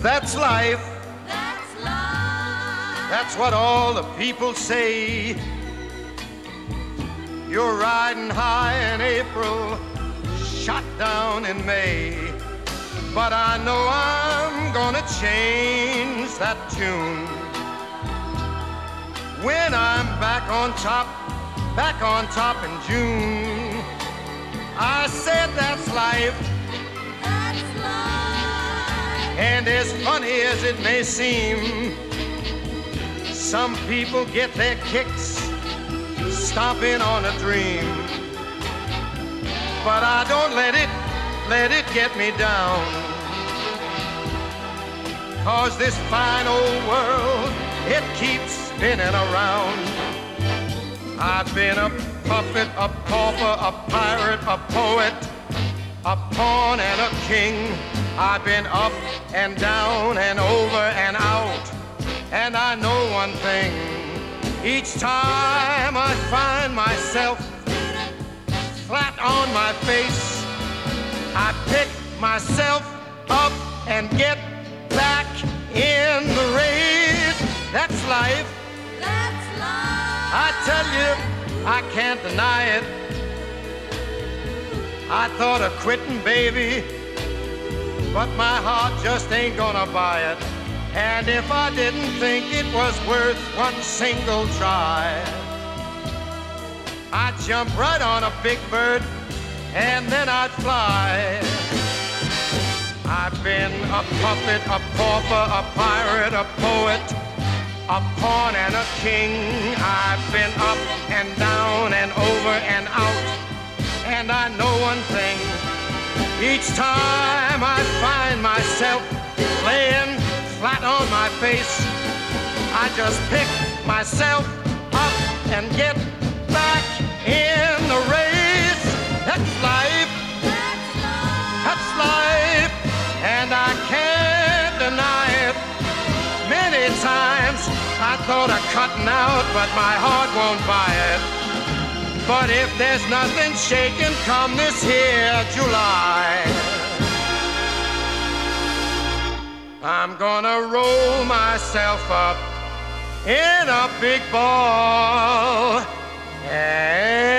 That's life. That's life. That's what all the people say. You're riding high in April, shot down in May. But I know I'm gonna change that tune when I'm back on top in June. I said that's life. That's life. And as funny as it may seem, some people get their kicks stomping on a dream. But I don't let it get me down. 'Cause this fine old world, it keeps spinning around. I've been a puppet, a pauper, a pirate, a poet, a pawn and a king. I've been up and down and over and out. And I know one thing, each time I find myself flat on my face, I pick myself up and get back in the race. That's life. That's life. I tell you, I can't deny it. I thought of quitting, baby, but my heart just ain't gonna buy it. And if I didn't think it was worth one single try, I'd jump right on a big bird and then I'd fly. I've been a puppet, a pauper, a pirate, a poet, a pawn and a king. I've been up and down and over and out. And I know one thing, each time I find myself laying flat on my face, I just pick myself up and get back in the race. That's life. That's life. That's life. And I can't deny it. Many times I thought of cutting out, but my heart won't buy it. But if there's nothing shaking come this here July, I'm gonna roll myself up in a big ball and